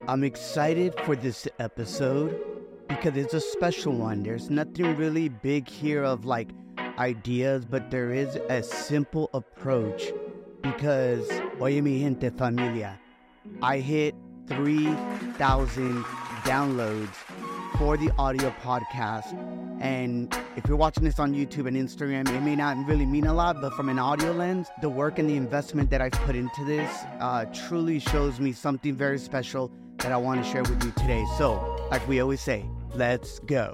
I'm excited for this episode because it's a special one. There's nothing really big here of like ideas, but there is a simple approach because, oye mi gente familia, I hit 3,000 downloads for the audio podcast. And if you're watching this on YouTube and Instagram, it may not really mean a lot, but from an audio lens, the work and the investment that I've put into this truly shows me something very special that I want to share with you today. So, like we always say, let's go.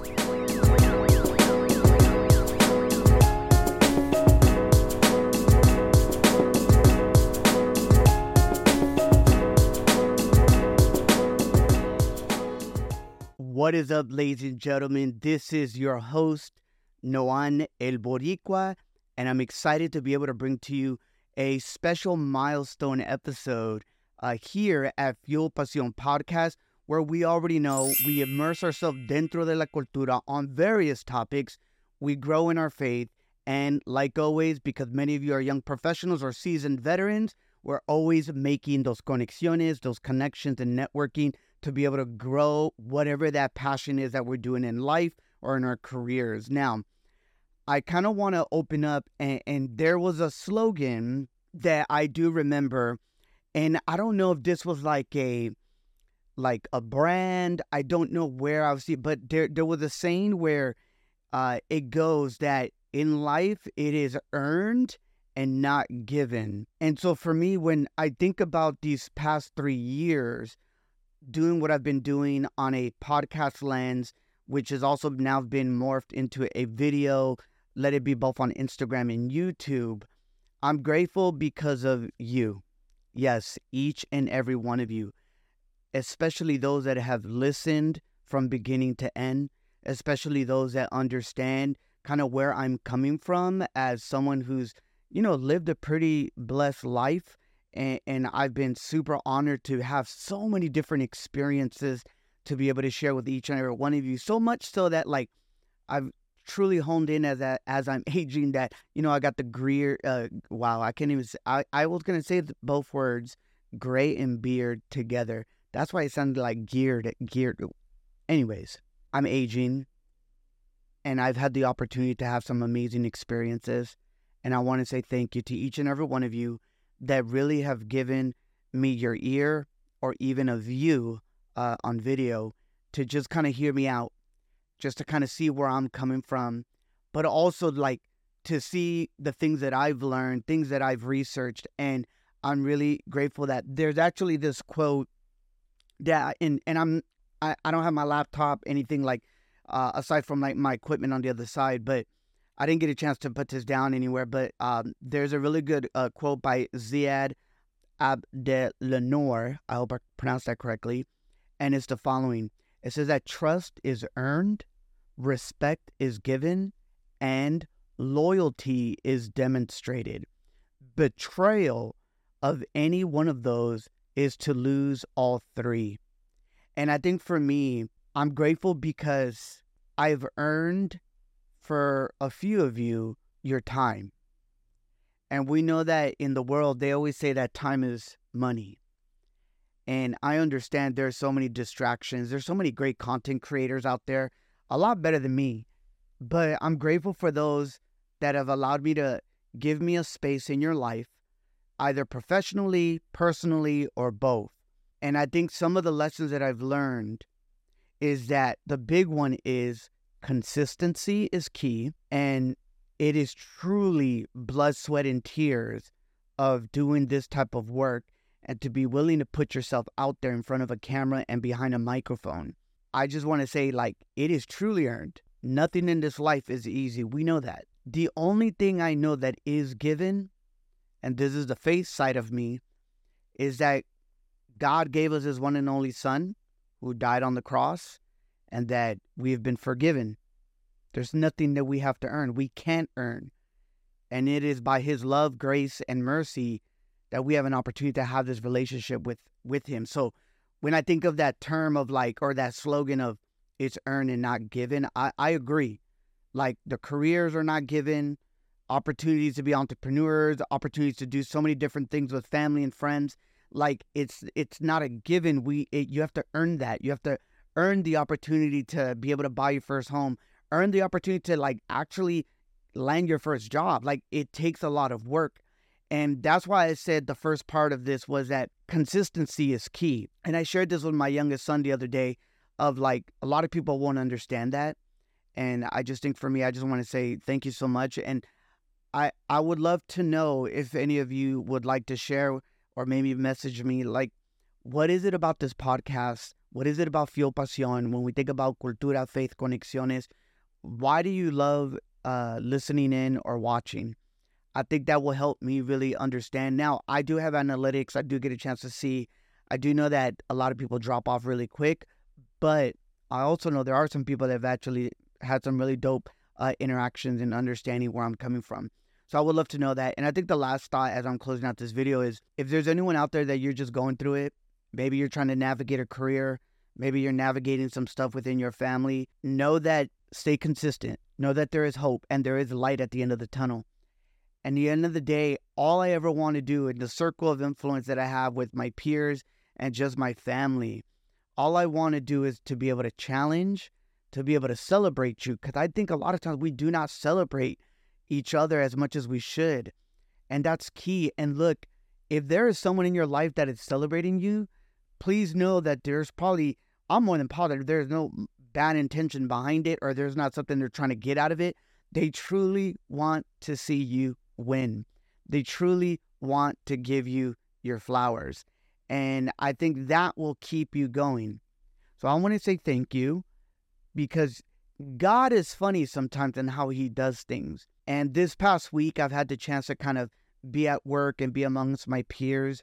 What is up, ladies and gentlemen? This is your host, Noan El Boricua, and I'm excited to be able to bring to you a special milestone episode here at Fuel Pasión Podcast, where we already know we immerse ourselves dentro de la cultura on various topics. We grow in our faith, and like always, because many of you are young professionals or seasoned veterans, we're always making those conexiones, those connections and networking to be able to grow whatever that passion is that we're doing in life or in our careers. Now, I kind of want to open up, and there was a slogan that I do remember, and I don't know if this was like a brand. I don't know where I was, but there was a saying where it goes that in life it is earned and not given. And so for me, when I think about these past 3 years, doing what I've been doing on a podcast lens, which has also now been morphed into a video, let it be both on Instagram and YouTube, I'm grateful because of you. Yes, each and every one of you, especially those that have listened from beginning to end, especially those that understand kind of where I'm coming from as someone who's, lived a pretty blessed life. And I've been super honored to have so many different experiences to be able to share with each and every one of you. So much so that I've truly honed in as I'm aging that, I got the gray, wow, I can't even say, I was going to say both words, gray and beard together. That's why it sounded like geared. Anyways, I'm aging and I've had the opportunity to have some amazing experiences. And I want to say thank you to each and every one of you that really have given me your ear or even a view on video to just kind of hear me out, just to kind of see where I'm coming from, but also to see the things that I've learned, things that I've researched. And I'm really grateful that there's actually this quote that, I don't have my laptop, anything aside from my equipment on the other side, but I didn't get a chance to put this down anywhere, but there's a really good quote by Ziad Abdelnour. I hope I pronounced that correctly. And it's the following. It says that trust is earned, respect is given, and loyalty is demonstrated. Betrayal of any one of those is to lose all three. And I think for me, I'm grateful because I've earned for a few of you your time. And we know that in the world, they always say that time is money. And I understand there's so many distractions. There's so many great content creators out there, a lot better than me. But I'm grateful for those that have allowed me to give me a space in your life, either professionally, personally, or both. And I think some of the lessons that I've learned is that the big one is consistency is key, and it is truly blood, sweat, and tears of doing this type of work and to be willing to put yourself out there in front of a camera and behind a microphone. I just want to say, it is truly earned. Nothing in this life is easy. We know that. The only thing I know that is given, and this is the faith side of me, is that God gave us his one and only son who died on the cross, and that we have been forgiven. There's nothing that we have to earn. We can't earn. And it is by his love, grace, and mercy that we have an opportunity to have this relationship with him. So when I think of that term of or that slogan of it's earned and not given, I agree. The careers are not given, opportunities to be entrepreneurs, opportunities to do so many different things with family and friends. like it's not a given. You have to earn that. You have to earn the opportunity to be able to buy your first home, earn the opportunity to like actually land your first job. Like it takes a lot of work. And that's why I said the first part of this was that consistency is key. And I shared this with my youngest son the other day of like, a lot of people won't understand that. And I just think for me, I just want to say thank you so much. And I would love to know if any of you would like to share or maybe message me, like, what is it about this podcast? What is it about Fuel Pasión? When we think about Cultura, Faith, Conexiones, why do you love listening in or watching? I think that will help me really understand. Now, I do have analytics. I do get a chance to see. I do know that a lot of people drop off really quick, but I also know there are some people that have actually had some really dope interactions and understanding where I'm coming from. So I would love to know that. And I think the last thought as I'm closing out this video is, if there's anyone out there that you're just going through it, maybe you're trying to navigate a career, maybe you're navigating some stuff within your family, know that, stay consistent. Know that there is hope and there is light at the end of the tunnel. And at the end of the day, all I ever want to do in the circle of influence that I have with my peers and just my family, all I want to do is to be able to challenge, to be able to celebrate you. Because I think a lot of times we do not celebrate each other as much as we should. And that's key. And look, if there is someone in your life that is celebrating you, please know that there's probably, I'm more than positive, there's no bad intention behind it, or there's not something they're trying to get out of it. They truly want to see you win. They truly want to give you your flowers. And I think that will keep you going. So I want to say thank you, because God is funny sometimes in how he does things. And this past week, I've had the chance to kind of be at work and be amongst my peers.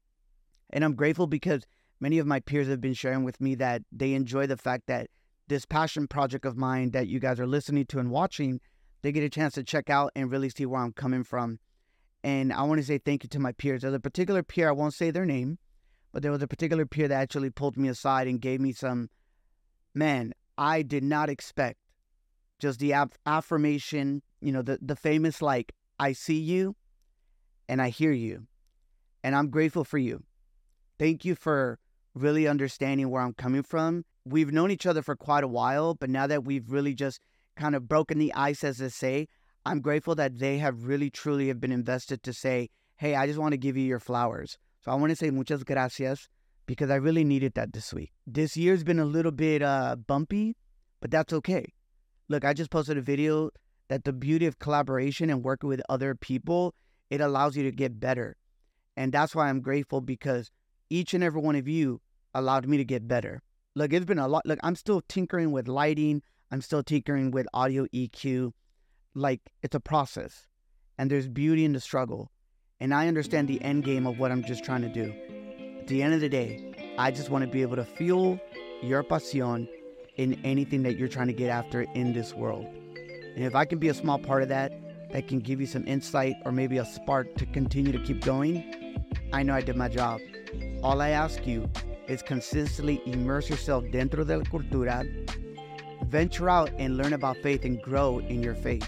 And I'm grateful because many of my peers have been sharing with me that they enjoy the fact that this passion project of mine that you guys are listening to and watching, they get a chance to check out and really see where I'm coming from. And I want to say thank you to my peers. There's a particular peer, I won't say their name, but there was a particular peer that actually pulled me aside and gave me some, man, I did not expect just the affirmation, the famous, like, I see you and I hear you. And I'm grateful for you. Thank you for really understanding where I'm coming from. We've known each other for quite a while, but now that we've really just kind of broken the ice, as they say, I'm grateful that they have really, truly have been invested to say, hey, I just want to give you your flowers. So I want to say muchas gracias, because I really needed that this week. This year's been a little bit bumpy, but that's okay. Look, I just posted a video that the beauty of collaboration and working with other people, it allows you to get better. And that's why I'm grateful, because each and every one of you allowed me to get better. Look, it's been a lot. Look, I'm still tinkering with lighting. I'm still tinkering with audio EQ. Like, it's a process. And there's beauty in the struggle. And I understand the end game of what I'm just trying to do. At the end of the day, I just want to be able to fuel your pasión in anything that you're trying to get after in this world. And if I can be a small part of that, that can give you some insight or maybe a spark to continue to keep going, I know I did my job. All I ask you is consistently immerse yourself dentro de la cultura, venture out and learn about faith and grow in your faith.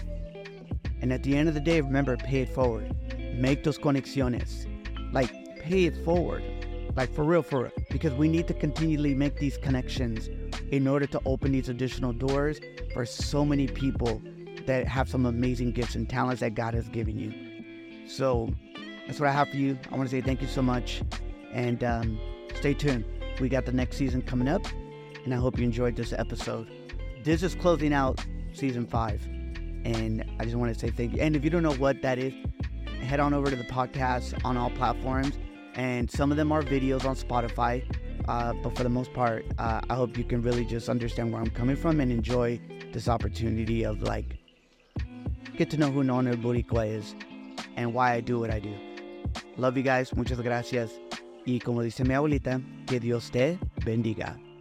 And at the end of the day, remember, pay it forward. Make those conexiones. Like, pay it forward. Like, for real. Because we need to continually make these connections in order to open these additional doors for so many people that have some amazing gifts and talents that God has given you. So that's what I have for you. I want to say thank you so much. And stay tuned. We got the next season coming up. And I hope you enjoyed this episode. This is closing out season 5. And I just want to say thank you. And if you don't know what that is, head on over to the podcast on all platforms. And some of them are videos on Spotify. But for the most part, I hope you can really just understand where I'm coming from and enjoy this opportunity of, like, get to know who Non El Boricua is and why I do what I do. Love you guys. Muchas gracias. Y como dice mi abuelita, que Dios te bendiga.